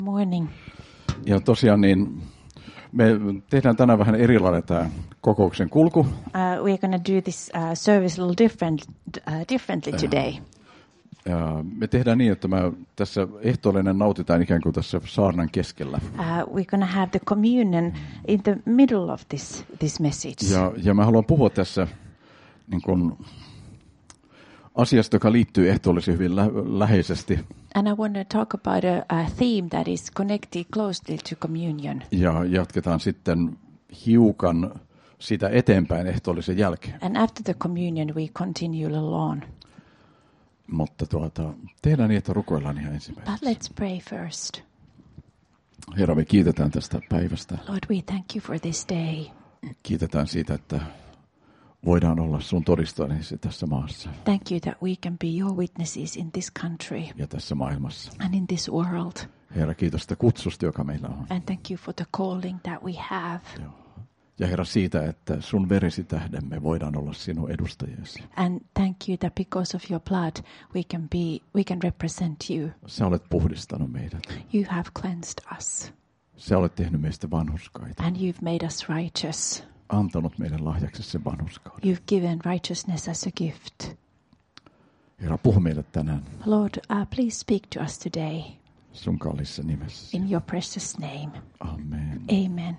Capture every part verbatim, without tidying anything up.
Morning. Ja tosiaan niin me tehdään tänään vähän erilainen tämä kokouksen kulku. Uh, we're going to do this uh, service a little different, uh, differently today. Ja me tehdään niin, että mä tässä ehtoollinen nautitaan ikään kuin tässä saarnan keskellä. Uh, we're going to have the communion in the middle of this, this message. Ja, ja mä haluan puhua tässä niin kuin asiasta, joka liittyy ehtoolliseen hyvin lä- läheisesti. And I want to talk about a, a theme that is connected closely to communion. Ja jatketaan sitten hiukan sitä eteenpäin ehtoollisen jälkeen. And after the communion we continue a little on. Mutta tuota, tehdään niin, että rukoillaan ihan But ensimmäiseksi. let's pray first. Herra, me kiitetään tästä päivästä. Lord, we thank you for this day. Kiitetään siitä, että voidaan olla sun todistajasi tässä maassa Thank you that we can be your witnesses in this country ja tässä maailmassa. and in this world. Herra, kiitos sitä kutsusta, joka meillä on. And thank you for the calling that we have. Joo. Ja Herra siitä, että sun veresi tähden me voidaan olla sinun edustajasi. And thank you that because of your blood we can be we can represent you. Sä olet puhdistanut meidät. You have cleansed us Sä olet tehnyt meistä vanhurskaita. and you've made us righteous. Antanut meidän lahjaksi sen vanhurskauden. You've given righteousness as a gift. Herra, puhu meille tänään Lord, uh, please speak to us today sun kalliissa nimessä. in your precious name. Amen. Amen.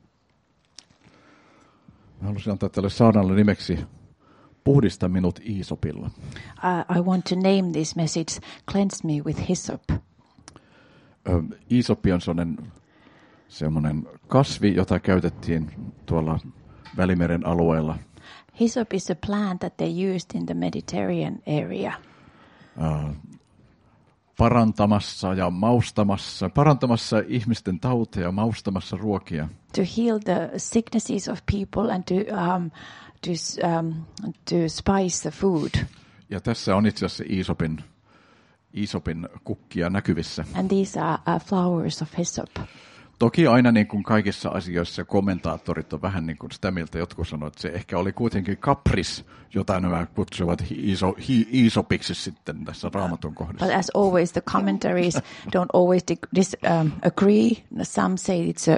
Mä haluaisin antaa tälle saarnalle nimeksi Puhdista minut Iisopilla. Uh, I want to name this message, Cleanse me with hyssop. Ö, Iisoppi on sellainen, sellainen kasvi, jota käytettiin tuolla Välimeren alueella Hyssop is a plant that they used in the Mediterranean area. ö, parantamassa ja maustamassa, parantamassa ihmisten tauteja, maustamassa ruokia. To heal the sicknesses of people and to um, to um, to spice the food. Ja tässä on itse asiassa Iisopin, Iisopin kukkia näkyvissä. And these are uh, flowers of hyssop. Toki aina niin kuin kaikissa asioissa kommentaattorit on vähän niin kuin sitä mieltä, jotkut sanoivat, että se ehkä oli kuitenkin kapris, jota nämä kutsuvat iiso, hi, Iisopiksi sitten tässä Raamatun kohdassa. But as always, the commentaries don't always dig- dis, um, agree. Some say it's a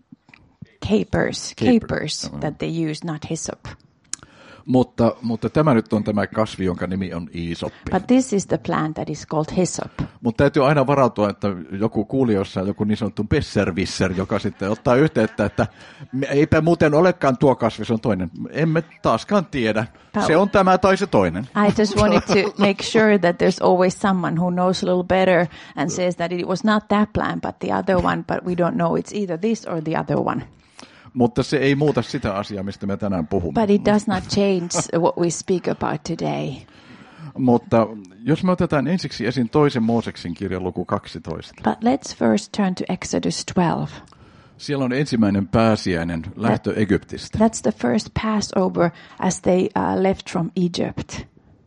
capers, Caper. capers that they use, not hyssop. Mutta, mutta tämä nyt on tämä kasvi, jonka nimi on Iisoppi. But this is the plant that is called hyssop. Mutta täytyy aina varautua, että joku kuulijoissa on joku niin sanottu besserwisser, joka sitten ottaa yhteyttä, että eipä muuten olekaan tuo kasvi, se on toinen. Emme taaskaan tiedä. Se on tämä tai se toinen. I just wanted to make sure that there's always someone who knows a little better and says that it was not that plant but the other one, but we don't know it's either this or the other one. Mutta se ei muuta sitä asiaa, mistä me tänään puhumme. But it does not change what we speak about today. Mutta jos me otetaan ensiksi esiin toisen Mooseksen kirjan luku kaksitoista. But let's first turn to Exodus twelve. Siellä on ensimmäinen pääsiäinen lähtö Egyptistä. That's the first Passover as they uh, left from Egypt.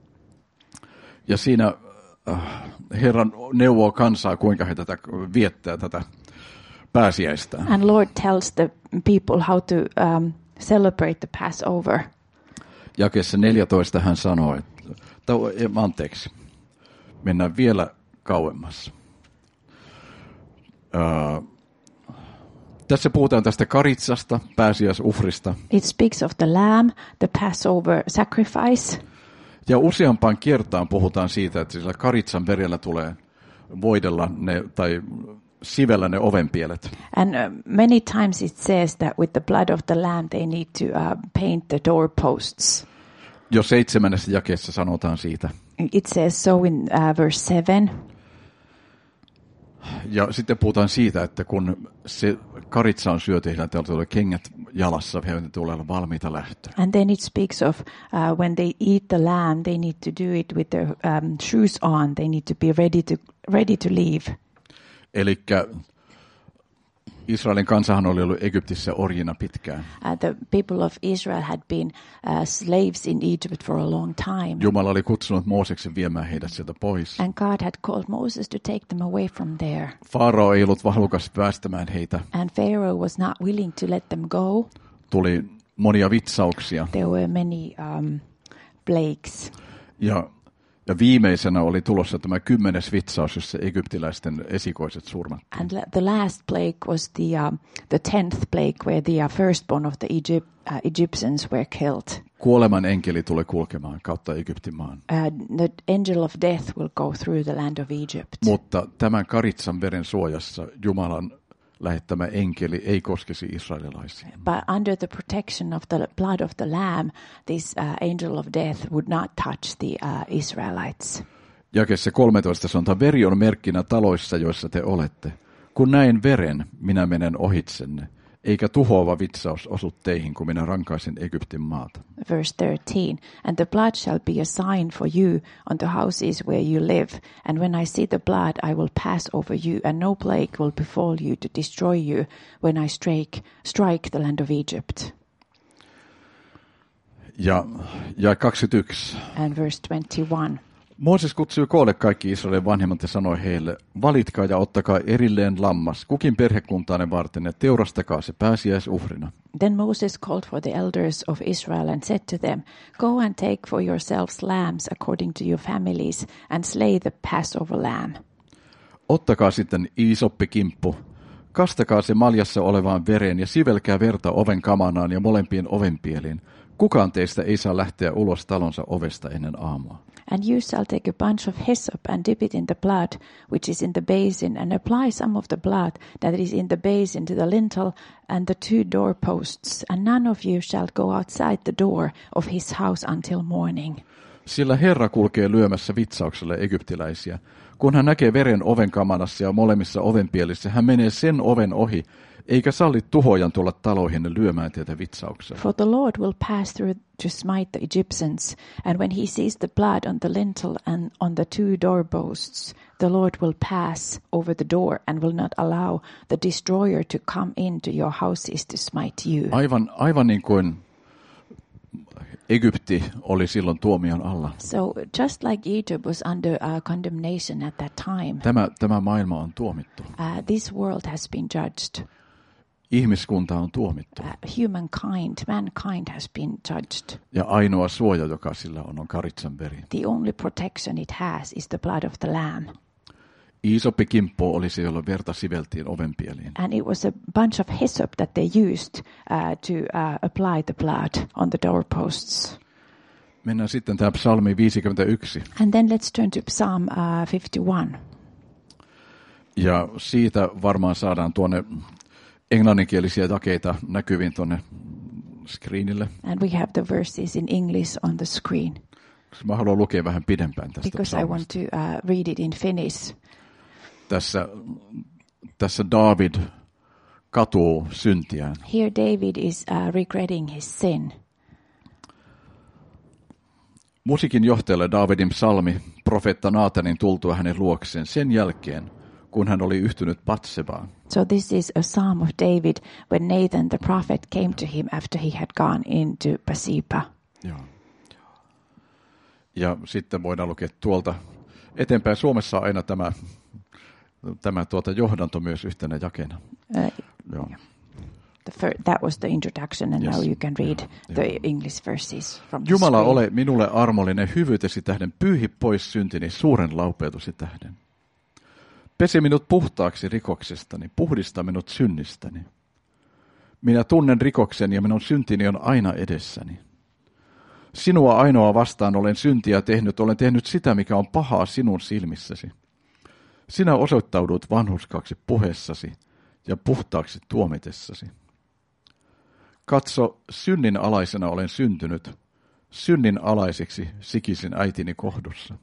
Ja siinä äh, Herran neuvoo kansaa, kuinka he tätä viettää tätä pääsiäistä. And Lord tells the people how to um, celebrate the Passover. Jakeessa neljätoista hän sanoo, että, anteeksi, mennään vielä kauemmas. Äh, tässä puhutaan tästä karitsasta, pääsiäisufrista. It speaks of the lamb, the Passover sacrifice. Ja useampaan kertaan puhutaan siitä, että sillä karitsan verellä tulee voidella ne, tai sivellä ne ovenpielet. And uh, many times it says that with the blood of the lamb they need to uh, paint the doorposts. Jo seitsemännessä jakeessa sanotaan siitä. It says so in uh, verse seven. Ja sitten puhutaan siitä, että kun se karitsa on syöty, heillä tulee kengät jalassa, he tulee olla valmiita lähtöön. And then it speaks of uh, when they eat the lamb, they need to do it with their um, shoes on. They need to be ready to ready to leave. Elikkä Israelin kansahan oli ollut Egyptissä orjina pitkään. Uh, the people of Israel had been uh, slaves in Egypt for a long time. Jumala oli kutsunut Mooseksen viemään heidät sieltä pois. And God had called Moses to take them away from there. Farao ei ollut halukas päästämään heitä. And Pharaoh was not willing to let them go. Tuli monia vitsauksia. There were many um, plagues. Ja Ja viimeisenä oli tulossa tämä kymmenes vitsaus, jossa egyptiläisten esikoiset surmattiin. And the last plague was the uh, the tenth plague, where the uh, firstborn of the Egypt, uh, Egyptians were killed. Kuoleman enkeli tulee kulkemaan kautta Egyptin maan. Uh, the angel of death will go through the land of Egypt. Mutta tämän karitsan veren suojassa Jumalan lähettämä enkeli ei koskisi israelilaisia. But under the protection of the blood of the Lamb, this uh, angel of death would not touch the uh, Israelites. Jakeessa kolmetoista sanotaan, veri on merkkinä taloissa, joissa te olette. Kun näin veren, minä menen ohitsenne, eikä tuhoava vitsaus osu teihin, kun minä rankaisin Egyptin maata. Verse thirteen, and the blood shall be a sign for you on the houses where you live. And when I see the blood, I will pass over you, and no plague will befall you to destroy you when I strike, strike the land of Egypt. Ja, ja kaksikymmentäyksi. And verse twenty-one. Mooses kutsui koolle kaikki Israelin vanhemmat ja sanoi heille, valitkaa ja ottakaa erilleen lammas, kukin perhekuntaanne varten, ja teurastakaa se pääsiäisuhrina. Then Moses called for the elders of Israel and said to them, go and take for yourselves lambs according to your families, and slay the Passover lamb. Ottakaa sitten iisoppikimppu, kastakaa se maljassa olevaan vereen ja sivelkää verta oven kamanaan ja molempien ovenpieliin. Kukaan teistä ei saa lähteä ulos talonsa ovesta ennen aamua. And you shall take a bunch of hyssop and dip it in the blood which is in the basin, and apply some of the blood that is in the basin to the lintel and the two doorposts, and none of you shall go outside the door of his house until morning. Sillä Herra kulkee lyömässä vitsaukselle egyptiläisiä. Kun hän näkee veren oven kamanassa ja molemmissa ovenpielissä, hän menee sen oven ohi, eikä salli tuhojan tulla taloihin lyömään teitä vitsauksella. For the Lord will pass through to smite the Egyptians, and when he sees the blood on the lintel and on the two doorposts, the Lord will pass over the door and will not allow the destroyer to come into your houses to smite you. Aivan, aivan niin kuin Egypti oli silloin tuomion alla. So just like Egypt was under uh, condemnation at that time, Tämä, tämä maailma on tuomittu. uh, this world has been judged. Ihmiskunta on tuomittu. Uh, humankind, mankind has been judged. Ja ainoa suoja, joka sillä on, on karitsan veri. The only protection it has is the blood of the Lamb. Iisoppikimppu oli se, jolla verta siveltiin ovenpieliin. And it was a bunch of hyssop that they used uh, to uh, apply the blood on the doorposts. Mennään sitten tähän psalmi viisikymmentäyksi. And then let's turn to Psalm uh, fifty-one. Ja siitä varmaan saadaan tuonne englanninkielisiä jakeita näkyviin tuonne screenille. And we have the verses in English on the screen. Mä haluan lukea vähän pidempään tästä Because I want psalmista. to uh, read it in Finnish. Tässä, tässä David katuu syntiään. Here David is uh, regretting his sin. Musiikin johtajalle Davidin psalmi profeetta Naatanin tultua hänen luokseen sen jälkeen, kun hän oli yhtynyt Batsebaan. So this is a psalm of David when Nathan the prophet came to him after he had gone into Bathsheba. Joo. Ja sitten voidaan lukea tuolta eteenpäin. Suomessa on aina tämä, tämä tuota johdanto myös yhtenä jakeena. Uh, Joo. the fir- that was the introduction, and Yes. now you can read Yeah, the yeah. English verses from the Jumala, screen. ole minulle armollinen hyvyytesi tähden, pyyhi pois syntini suuren laupeutusi tähden. Pese minut puhtaaksi rikoksestani, puhdista minut synnistäni. Minä tunnen rikoksen ja minun syntini on aina edessäni. Sinua ainoa vastaan olen syntiä tehnyt, olen tehnyt sitä, mikä on pahaa sinun silmissäsi. Sinä osoittaudut vanhurskaaksi puheessasi ja puhtaaksi tuomitessasi. Katso, synnin alaisena olen syntynyt, synnin alaiseksi sikisin äitini kohdussa.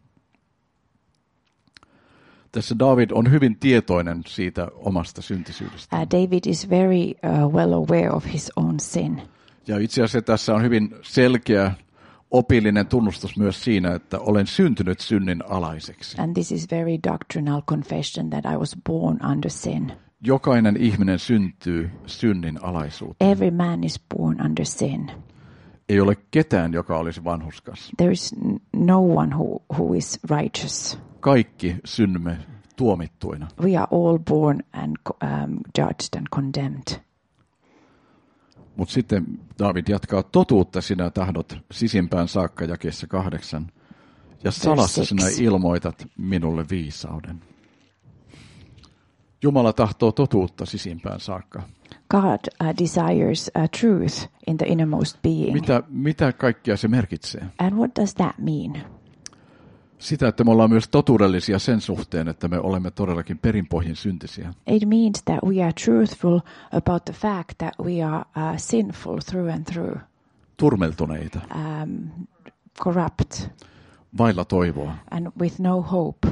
Tässä David on hyvin tietoinen siitä omasta syntisyydestä. Uh, David is very uh, well aware of his own sin. Ja itse asiassa tässä on hyvin selkeä opillinen tunnustus myös siinä, että olen syntynyt synnin alaiseksi. And this is very doctrinal confession that I was born under sin. Jokainen ihminen syntyy synnin alaisuuteen. Every man is born under sin. Ei ole ketään, joka olisi vanhurskas. There is n- no one who, who is righteous. Kaikki synnymme tuomittuina. We are all born and um, judged and condemned. Mutta sitten David jatkaa, totuutta sinä tahdot sisimpään saakka jakeessa kahdeksan. Ja salassa sinä ilmoitat minulle viisauden. Jumala tahtoo totuutta sisimpään saakka. God uh, desires uh, truth in the innermost being. Mitä, mitä kaikkea se merkitsee? And what does that mean? Sitä, että me ollaan myös totuudellisia sen suhteen, että me olemme todellakin perinpohjin syntisiä. It means that we are truthful about the fact that we are uh, sinful through and through. Turmeltuneita. Um, corrupt. Vailla toivoa. And with no hope.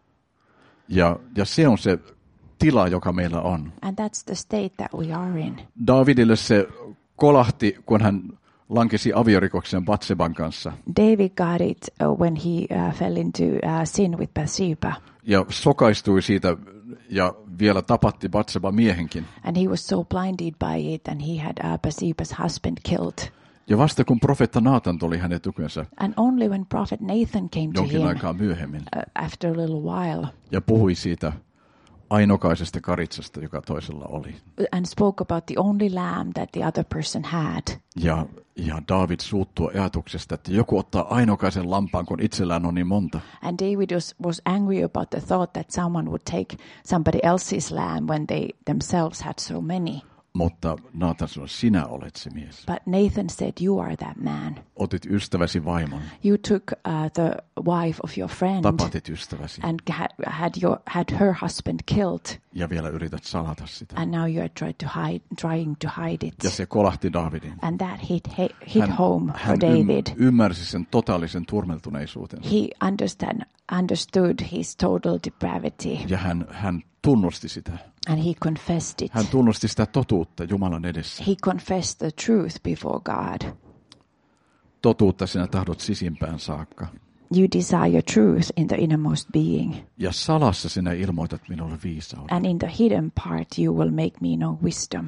Ja, ja se on se tila, joka meillä on. And that's the state that we are in. Davidille se kolahti, kun hän lankesi aviorikoksen Batseban kanssa. David got it uh, when he uh, fell into uh, sin with Bathsheba. Ja sokaistui siitä ja vielä tapatti Batseba miehenkin. And he was so blinded by it, and he had uh, Bathsheba's husband killed. Ja vasta kun profeetta Naatan tuli hänen tykönsä. And only when prophet Nathan came to jonkin him aikaa myöhemmin. Uh, after a little while. Ja puhui siitä ainokaisesta karitsasta, joka toisella oli. And spoke about the only lamb that the other person had. Ja, ja David suuttui ajatuksesta, että joku ottaa ainokaisen lampaan, kun itsellään on niin monta. And David was, was angry about the thought that someone would take somebody else's lamb when they themselves had so many. Mutta Naatan sanoi, sinä olet se mies. But Nathan said, you are that man. Otit ystäväsi vaimon. You took uh, the wife of your friend. Tapatit ystäväsi. And had, had, your, had her husband killed. Ja vielä yrität salata sitä. And now you are trying to hide, trying to hide it. Ja se kolahti Davidin. And that hit, hit hän, home for hän David. Hän ymmärsi sen totaalisen turmeltuneisuutensa. He understand, understood his total depravity. Ja hän, hän tunnusti sitä. And he confessed it. Hän tunnusti sitä totuutta Jumalan edessä. He confessed the truth before God. Totuutta sinä tahdot sisimpään saakka. You desire truth in the innermost being. Ja salassa sinä ilmoitat minulle viisauden. And in the hidden part you will make me know wisdom.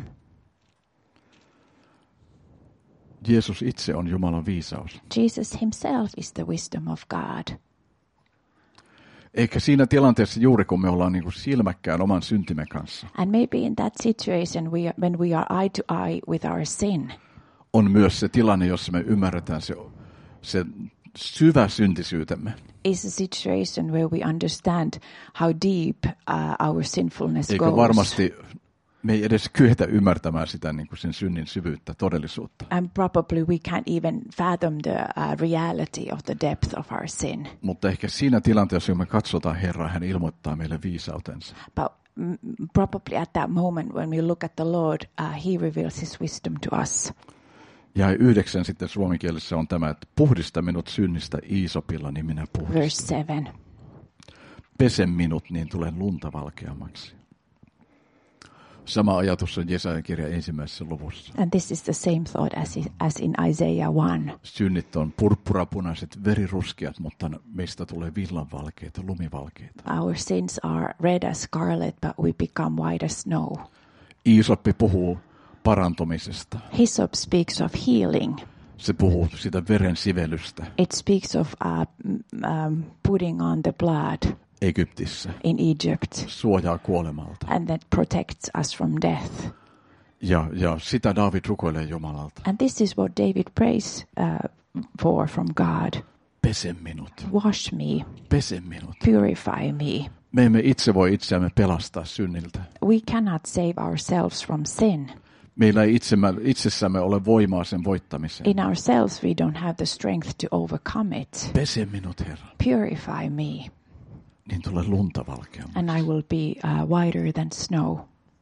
Jeesus itse on Jumalan viisaus. Jesus himself is the wisdom of God. Eikä siinä tilanteessa juuri kun me ollaan niin kuin silmäkkään oman syntimme kanssa. And maybe in that situation we are, when we are eye to eye with our sin. On myös se tilanne, jossa me ymmärretään se, se syvä syntisyytemme. Is a situation where we understand how deep uh, our sinfulness Eikä goes. varmasti me ei edes kyetä ymmärtämään sitä niin kuin sen synnin syvyyttä, todellisuutta. And probably we can't even fathom the uh, reality of the depth of our sin. Mutta ehkä siinä tilanteessa, kun me katsotaan Herraa, hän ilmoittaa meille viisautensa. But mm, probably at that moment when we look at the Lord, uh, he reveals his wisdom to us. Ja yhdeksän sitten suomenkielessä on tämä, että puhdista minut synnistä Iisopilla, niin minä puhdistan. Verse seven. Pese minut, niin tulen lunta valkeammaksi. Sama ajatus on Jesajan kirjan ensimmäisessä luvussa. And this is the same thought as, as in Isaiah one. Synnit on purppurapunaiset, veriruskeat, mutta meistä tulee villanvalkeita, lumivalkeita. Our sins are red as scarlet, but we become white as snow. Iisoppi puhuu parantumisesta. Hyssop speaks of healing. Se puhuu sitä veren sivelystä. It speaks of uh, um, putting on the blood. Egyptissä. In Egypt. Suojaa kuolemalta. And that protects us from death. Ja, ja sitä David rukoilee Jumalalta. And this is what David prays uh, for from God. Pese minut. Wash me. Pese minut. Purify me. Me emme itse voi itseämme pelastaa synniltä. We cannot save ourselves from sin. Meillä ei itsemme, itsessämme ole voimaa sen voittamiseen. In ourselves we don't have the strength to overcome it. Pese minut, Herra. Purify me. Niin tulee lunta valkeammaksi. And I will be uh, whiter than snow.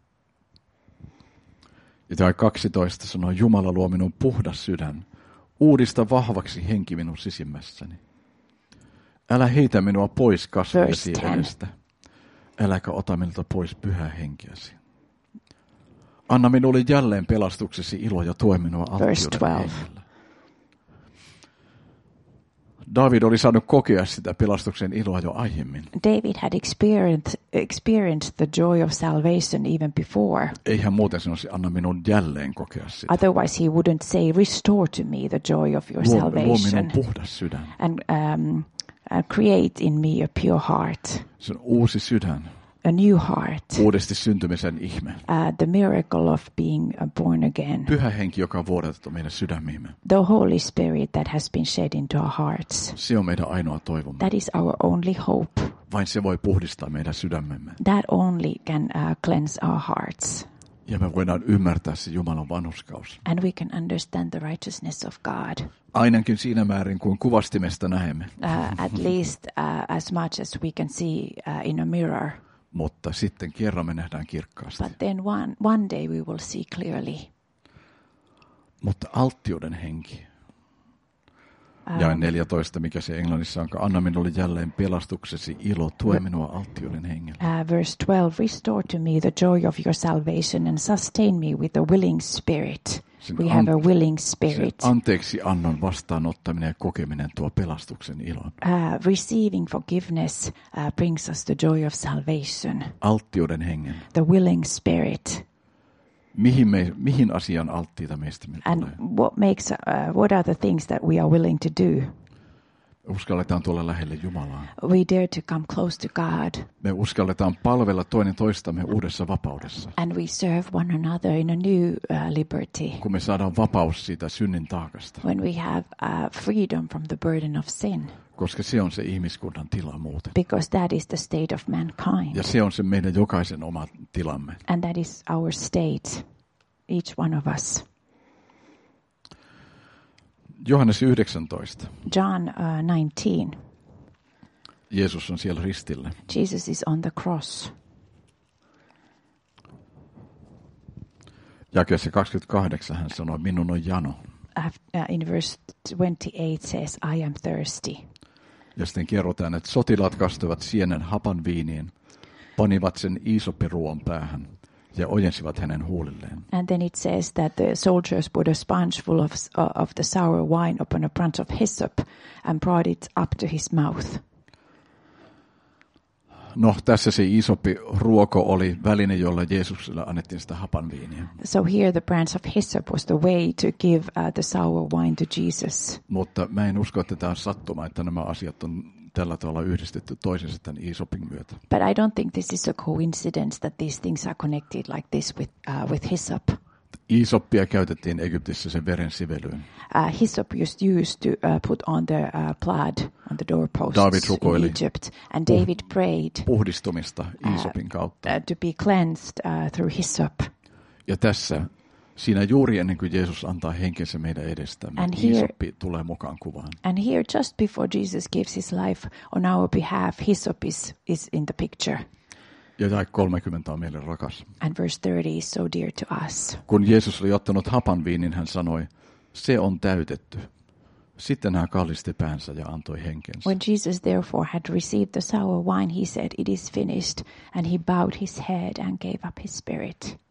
Ja tämä kaksitoista sanoo, Jumala luo minun puhdas sydän, uudista vahvaksi henki minun sisimmässäni. Älä heitä minua pois kasvojesi edestä, äläkä ota minulta pois pyhää henkeäsi. Anna minulle jälleen pelastuksesi ilo ja tue minua alttiuden hengellä. David oli saanut kokea sitä pelastuksen iloa jo aiemmin. David had experienced, experienced the joy of salvation even before. Ei hän muuten sanoisi, anna minun jälleen kokea sitä. Otherwise he wouldn't say, restore to me the joy of your luo, salvation. Luo minun puhdas sydän. And um, uh, create in me a pure heart. Se on uusi sydän. a new heart. Uudesti syntymisen ihme. Uh, the miracle of being uh, born again. Pyhä henki, joka on vuodatettu meidän sydämiimme. The Holy Spirit that has been shed into our hearts. Se on meidän ainoa toivomme. That is our only hope. Vain se voi puhdistaa meidän sydämemme. That only can uh, cleanse our hearts. Ja me voidaan ymmärtää se Jumalan vanhurskaus. And we can understand the righteousness of God. Ainakin siinä määrin, kuin kuvastimesta näemme. Uh, at least uh, as much as we can see uh, in a mirror. Mutta sitten kerran me nähdään kirkkaasti. But then one, one day we will see clearly. Mutta alttiuden henki. Um, Ja neljätoista, mikä se englannissa onkaan. Anna minulle jälleen pelastuksesi ilo, tue minua alttiuden hengellä. Uh, verse twelve, restore to me the joy of your salvation and sustain me with a willing spirit. Sen We have an- a willing spirit. Anteeksi annon vastaanottaminen ja kokeminen tuo pelastuksen ilon. Uh, receiving forgiveness uh, brings us the joy of salvation. Alttiuden hengen. The willing spirit. Mihin, me, mihin asian alttiita meistä me And tulee? what makes, uh, what are the things that we are willing to do? Uskalletaan tulla lähelle Jumalaa. We dare to come close to God. Me uskalletaan palvella toinen toistamme uudessa vapaudessa. And we serve one another in a new uh, liberty. Kun me saadaan vapaus siitä synnin taakasta. When we have uh, freedom from the burden of sin. Koska se on se ihmiskunnan tila muuten. Because that is the state of mankind. Ja se on se meidän jokaisen oma tilamme. And that is our state, each one of us. Johannes yhdeksäntoista. John uh, nineteen. Jeesus on siellä ristillä. Jesus is on the cross. Jakeessa kaksikymmentäkahdeksan hän sanoi, minun on jano. Uh, in verse twenty-eight says, I am thirsty. Ja sitten kerrotaan, että sotilaat kastoivat sienen hapan viiniin, panivat sen iisopiruon päähän ja ojensivat hänen huulilleen. And then it says that the soldiers put a sponge full of, uh, of the sour wine upon a branch of hyssop and brought it up to his mouth. No, tässä se iisopi ruoko oli väline, jolla Jeesukselle annettiin sitä hapan viiniä. So here the branch of hyssop was the way to give uh, the sour wine to Jesus. Mutta mä en usko, että tämä on sattuma, että nämä asiat on tällä tavalla yhdistetty toisensa tämän iisopin myötä. But I don't think this is a coincidence that these things are connected like this with, uh, with hyssop. Iisoppia käytettiin Egyptissä sen veren sivelyyn. Uh, hyssop was used to uh, put on the uh, blood on the doorposts David rukoili in Egypt. And David prayed puhdistumista iisopin kautta. uh, to be cleansed uh, through hyssop. Ja tässä, siinä juuri ennen kuin Jeesus antaa henkensä meidän edestämme, And here- iisoppi tulee mukaan kuvaan. And here, just before Jesus gives his life on our behalf, hyssop is, is in the picture. Ja jae kolmekymmentä on meille rakas. And verse thirty is so dear to us. Kun Jeesus oli ottanut hapan viinin, hän sanoi, se on täytetty. Sitten hän kallisti päänsä ja antoi henkensä. When Jesus therefore had received the sour wine, he said, it is finished. And he bowed his head and gave up his spirit.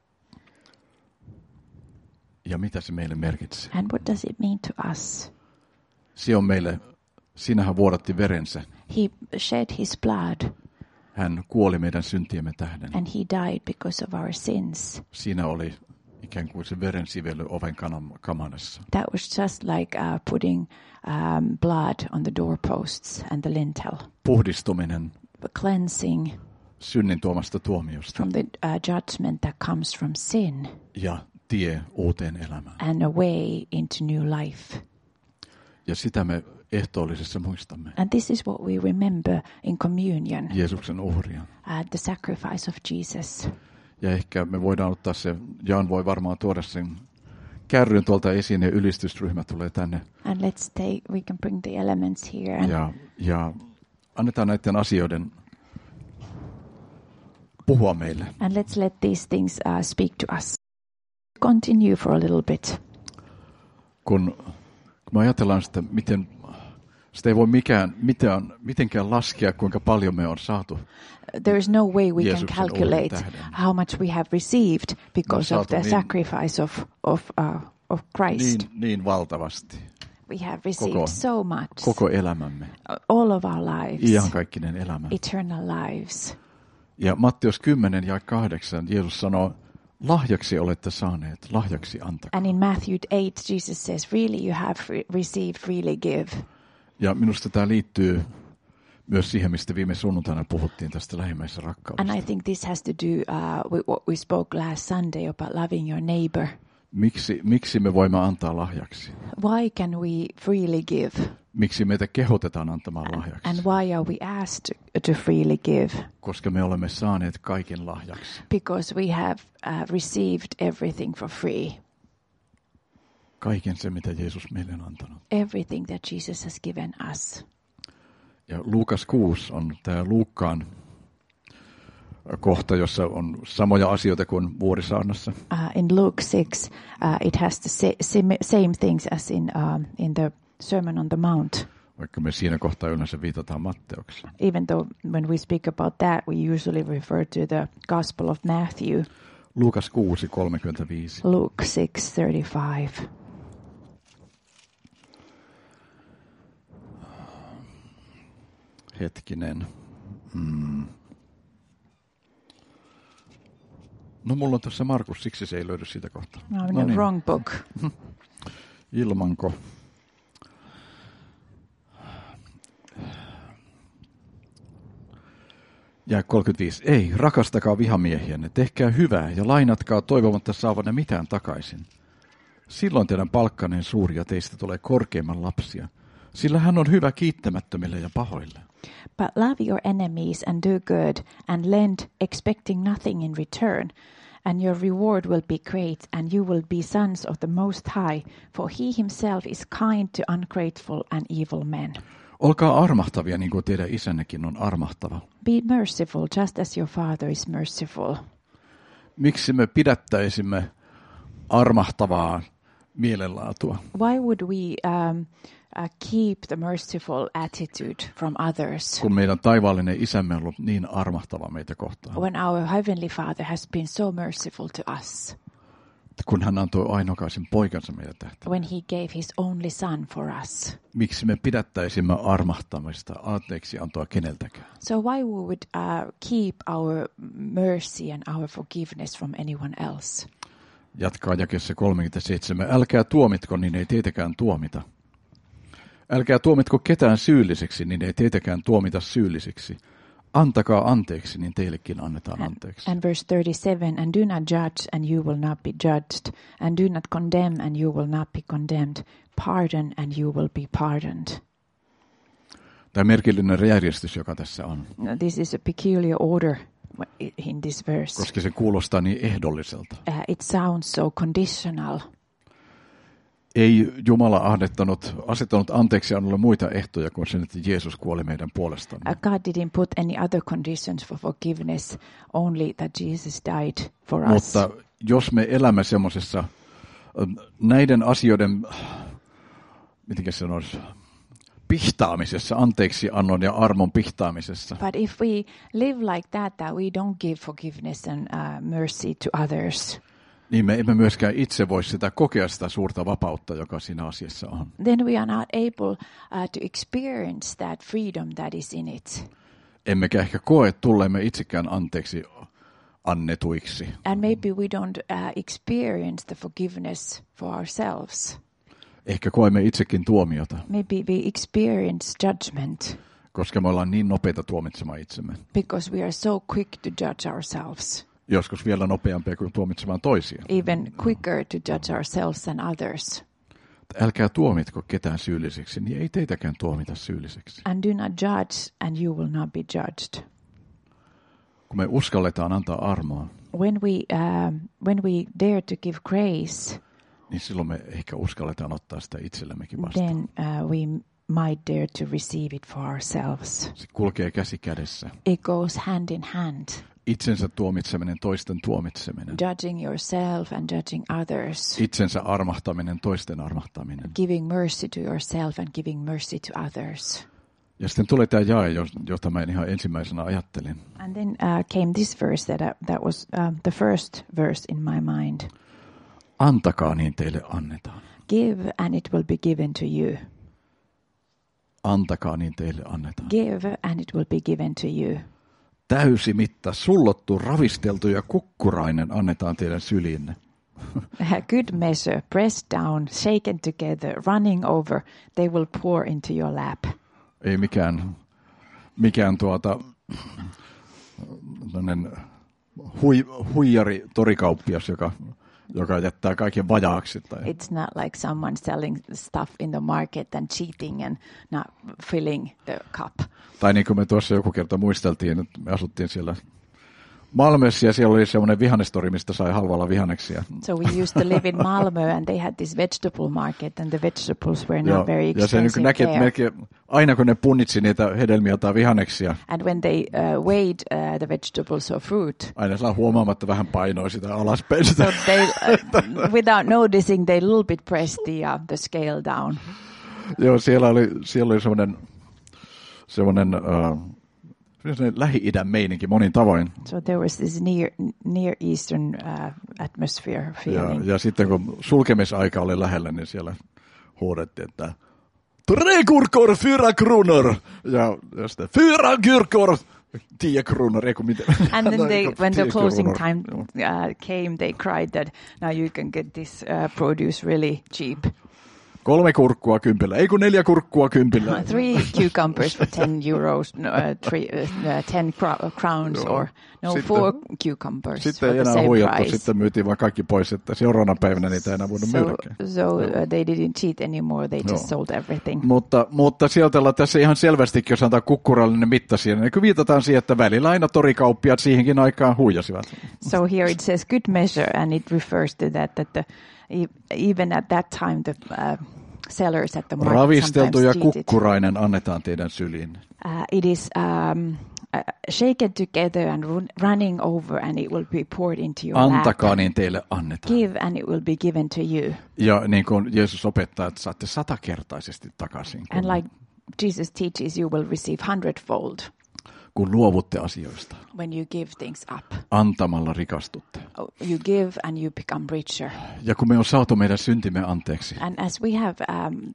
Ja mitä se meille merkitsee? And what does it mean to us? Se on meille, siinä hän vuodatti verensä. He shed his blood Hän kuoli meidän syntiemme tähden. and he died because of our sins. Siinä oli ikään kuin se veren sively oven kanam- kamanassa. That was just like uh, putting um, blood on the doorposts and the lintel. Puhdistuminen Cleansing synnin tuomasta tuomiosta from the uh, judgment that comes from sin ja tie uuteen elämään. and a way into new life. Ja sitä me ehtoollisessa muistamme. And this is what we remember in communion, Jeesuksen uhria. uh, the sacrifice of Jesus. Ja ehkä me voidaan ottaa se, Jan voi varmaan tuoda sen kärryn tuolta esiin ja ylistysryhmä tulee tänne. And let's take, we can bring the elements here. And, Ja, ja annetaan näiden asioiden puhua meille. and let's let these things uh, speak to us. Continue for a little bit. Kun, kun me ajatellaan sitä, miten sitä ei voi mikään, mitään, mitenkään laskea, kuinka paljon me on saatu. There is no way we can Jeesuksen calculate uhrin tähden. how much we have received because Me of the saatu niin- sacrifice of, of, uh, of Christ. Niin, niin valtavasti. We have received Koko- so much, Koko elämämme. all of our lives, Iankaikkinen elämä. eternal lives. Ja Matteus kymmenen ja kahdeksan Jeesus sanoo, lahjaksi olette saaneet, lahjaksi antakaa. And in Matthew eight, Jesus says, really you have re- received, freely give. Ja minusta tämä liittyy myös siihen, mistä viime sunnuntaina puhuttiin tästä lähimmäisenrakkaudesta. And I think this has to do uh, with what we spoke last Sunday about loving your neighbor. Miksi, miksi me voimme antaa lahjaksi? Why can we freely give? Miksi meitä kehotetaan antamaan lahjaksi? And why are we asked to freely give? Koska me olemme saaneet kaiken lahjaksi. Because we have uh, received everything for free. Kaiken se, mitä Jeesus meille on antanut. Everything that Jesus has given us. Ja Luukas kuusi on tämä Luukkaan kohta, jossa on samoja asioita kuin vuorisaarnassa. Uh, in Luke six, uh, it has the sa- same things as in uh, in the Sermon on the Mount. Vaikka me siinä kohtaa yleensä viitataan Matteukseen. Even though when we speak about that, we usually refer to the Gospel of Matthew. Luukas kuusi kolmekymmentäviisi. Luke six thirty-five. Hetkinen. Mm. No mulla on tässä Markus, siksi se ei löydy siitä kohtaa. No, no niin. Wrong book. Ilmanko? Ja kolmekymmentäviisi. Ei, rakastakaa vihamiehiänne, tehkää hyvää ja lainatkaa toivomatta saavanne mitään takaisin. Silloin teidän palkkanne suuri ja teistä tulee korkeimman lapsia, sillä hän on hyvä kiittämättömille ja pahoille. But love your enemies and do good and lend, expecting nothing in return. And your reward will be great, and you will be sons of the Most High, for he himself is kind to ungrateful and evil men. Olkaa armahtavia, niin kuin teidän isännekin on armahtava. Be merciful, just as your Father is merciful. Miksi me pidättäisimme armahtavaa mielenlaatua? Why would we um, uh, keep the merciful attitude from others? Kun meidän taivaallinen isämme on ollut niin armahtava meitä kohtaan. When our heavenly Father has been so merciful to us. Kun hän antoi ainokaisen poikansa meidän tähtä. When he gave his only son for us. Miksi me pidättäisimme armahtamista anteeksi antoa keneltäkään? So why we would uh, keep our mercy and our forgiveness from anyone else? Jatkaa jakeessa kolmekymmentäseitsemän. Älkää tuomitko, niin ei teitäkään tuomita. Älkää tuomitko ketään syylliseksi, niin ei teitäkään tuomita syylliseksi. Antakaa anteeksi, niin teillekin annetaan anteeksi. And verse thirty-seven, and do not judge, and you will not be judged. And do not condemn, and you will not be condemned. Pardon, and you will be pardoned. Tämä merkillinen järjestys, joka tässä on. This is a peculiar order in this verse. Koska se kuulostaa niin ehdolliselta. Uh, it sounds so conditional. Ei Jumala ahdettanut, asettanut anteeksi annolle muita ehtoja kuin sen, että Jeesus kuoli meidän puolestamme. Uh, God didn't put any other conditions for forgiveness, only that Jesus died for us. Mutta jos me elämme semmoisessa näiden asioiden, miten se sanoisi, pihtaamisessa, anteeksi annon ja armon pihtaamisessa. But if we live like that, that we don't give forgiveness and uh, mercy to others. Niin me emme myöskään itse voi sitä kokea sitä suurta vapautta, joka siinä asiassa on. Then we are not able uh, to experience that freedom that is in it. Emmekä ehkä koe tulleemme itsekään anteeksi annetuiksi. And maybe we don't uh, experience the forgiveness for ourselves. Ehkä koemme itsekin tuomiota. Maybe we experience judgment. Koska me ollaan niin nopeita tuomitsemaan itsemme. Because we are so quick to judge ourselves. Joskus vielä nopeampia kuin tuomitsemaan toisia. Even quicker to judge ourselves than others. Älkää tuomitko ketään syylliseksi, niin ei teitäkään tuomita syylliseksi. And do not judge, and you will not be judged. Kun me uskalletaan antaa armoa, when we um, when we dare to give grace, niin silloin me ehkä uskalletaan ottaa sitä itsellemmekin vastaan. then uh, we might dare to receive it for ourselves. Se kulkee käsi kädessä. It goes hand in hand. Itsensä tuomitseminen, toisten tuomitseminen. Judging yourself and judging others. Itsensä armahtaminen, toisten armahtaminen. Giving mercy to yourself and giving mercy to others. Ja sitten tulee tämä jae, jota mä ihan ensimmäisenä ajattelin. And then uh, came this verse that uh, that was uh, the first verse in my mind. Antakaa, niin teille annetaan. Give and it will be given to you. Antakaa, niin teille annetaan. Give and it will be given to you. Täysi mitta, sullottu, ravisteltu ja kukkurainen annetaan teidän syliinne. A good measure, pressed down, shaken together, running over, they will pour into your lap. Ei mikään mikään tuota, hui, huijari torikauppias, joka, joka jättää kaiken vajaaksi. Tai. It's not like someone selling stuff in the market and cheating and not filling the cup. Tai niin kuin me tuossa joku kerta muisteltiin, että me asuttiin siellä Malmössä ja siellä oli semmoinen vihannestori, mistä sai halvalla vihanneksia. So we used to live in Malmö and they had this vegetable market and the vegetables were not ja, very expensive. Ja se niin näki, että melkein, aina kun ne punnitsi niitä hedelmiä tai vihanneksia. And when they uh, weighed uh, the vegetables or fruit. Aina saa huomaamatta vähän painoa sitä alaspäin. Sitä. So they, uh, without noticing, they a little bit pressed the, uh, the scale down. Joo, siellä oli, siellä oli semmoinen, semmoinen uh, Lähi-idän meininki monin tavoin. So there was this near, near Eastern uh, atmosphere feeling. Ja, ja sitten kun sulkemisaika oli lähellä, niin siellä huudettiin, että tre kurkor, fyra kronor. Ja, ja sitten fyra kurkor, tio kronor. And then they, when the closing time uh, came, they cried that now you can get this uh, produce really cheap. Kolme kurkkua kympillä, ei kun neljä kurkkua kympillä. Three cucumbers for ten euros, no, uh, three, uh, ten cro- crowns, or no, sitten, four cucumbers sitten for the same huijattu, price. Sitten myytiin vaan kaikki pois, että seuraavana päivänä niitä ei enää voinut so, myydäkään. So uh, they didn't cheat anymore, they just sold everything. Mutta, mutta sieltä ollaan tässä ihan selvästikin, jos antaa kukkurallinen mitta siihen, niin kun viitataan siihen, että välillä aina torikauppiat siihenkin aikaan huijasivat. So here it says good measure, and it refers to that, that the, even at that time the uh, sellers at the market ravisteltu ja cheated. kukkurainen annetaan teidän syliin. Uh, it is um, uh, shaken together and run, running over, and it will be poured into your Antakaa, lap. niin teille annetaan. Give, and it will be given to you. Ja niin kuin Jeesus opettaa, että saatte satakertaisesti takaisin. And like Jesus teaches, you will receive hundredfold. Kun luovutte asioista. When you give things up. Antamalla rikastutte. You give and you become richer. Ja kun me on saatu meidän syntimme anteeksi. And as we have um,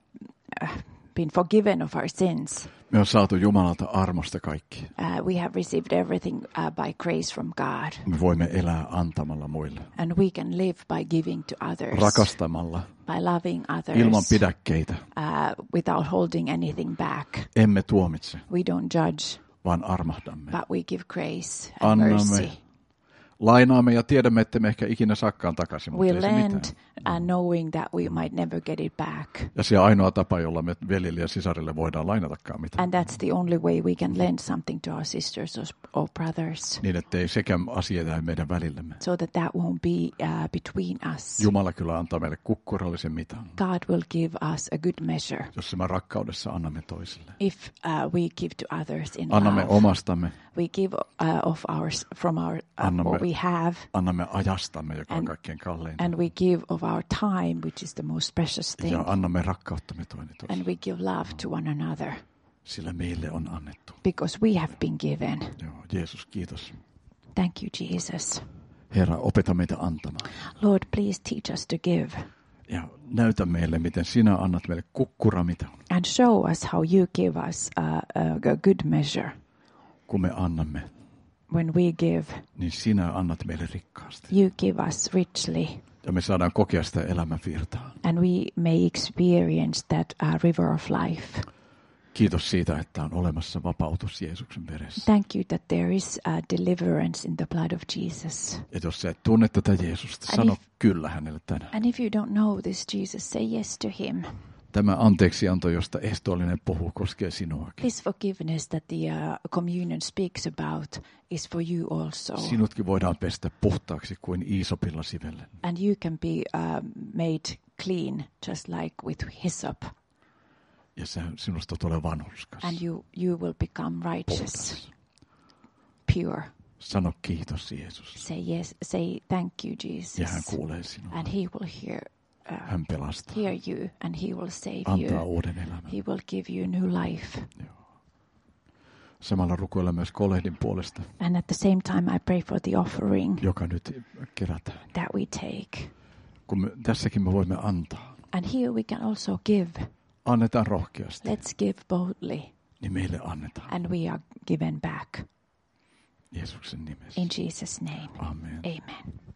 been forgiven of our sins. Me on saatu Jumalalta armosta kaikki. Uh, we have received everything uh, by grace from God. Me voimme elää antamalla muille. And we can live by giving to others. Rakastamalla. By loving others. Ilman pidäkkeitä. Uh, without holding anything back. Emme tuomitse. We don't judge. Vaan armahdamme. But we give grace and mercy. Lainaamme ja tiedämme, että me ehkä ikinä saakkaan takaisin, mutta we ei se lend, mitään. Uh, knowing that we might never get it back. Ja se ainoa tapa, jolla me veljille ja sisarille voidaan lainatakaan mitään. And that's the only way we can lend something to our sisters or, or brothers. Niin, ettei sekään asia jää meidän välillemme. So that that won't be uh, between us. Jumala kyllä antaa meille kukkurallisen mitan. God will give us a good measure. Jos me rakkaudessa annamme toisille. If uh, we give to others in annamme love. omastamme. We give uh, of ours from our uh, annamme, what we have. Annamme ajastamme, joka and, on kaikkein kallein. And we give of our time, which is the most precious thing. Ja annamme rakkauttamme toinen toiselle. And we give love to one another. Sillä meille on annettu. Because we have been given. Joo, Jeesus, kiitos. Thank you, Jesus. Herra, opeta meitä antamaan. Lord, please teach us to give. Ja näytä meille, miten sinä annat meille kukkuramitan. And show us how you give us a, a good measure. Kun me annamme. When we give. Niin sinä annat meille rikkaasti. You give us richly. Ja me saadaan kokea sitä elämänvirtaa. And we may experience that uh, river of life. Kiitos siitä, että on olemassa vapautus Jeesuksen veressä. Thank you that there is a deliverance in the blood of Jesus. Ja jos sä et tunne tätä Jeesusta, and sano if, kyllä hänelle tänään. And if you don't know this Jesus, say yes to him. Tämä anteeksianto, josta ehtoollinen puhuu, koskee sinuakin. This forgiveness that the uh, communion speaks about is for you also. Sinutkin voidaan pestä puhtaaksi kuin iisopilla sivellen. And you can be uh, made clean just like with hyssop. Ja sä, sinusta tulee vanhurskas. And you, you will become righteous. Puhtas. Pure. Sano kiitos Jeesus. Say yes, say thank you Jesus. Ja hän kuulee sinua. And he will hear uh, hän pelastaa. Hear you and he will save Antaa you. uuden elämän. He will give you new life. Joo. Samalla rukoilla myös kolehdin puolesta. And at the same time I pray for the offering. Joka nyt kerätään. That we take. Kun me, tässäkin me voimme antaa. And here we can also give. Annetaan rohkeasti. Let's give boldly. Niin meille annetaan. And we are given back. Jeesuksen nimessä. In Jesus' name. Amen. Amen.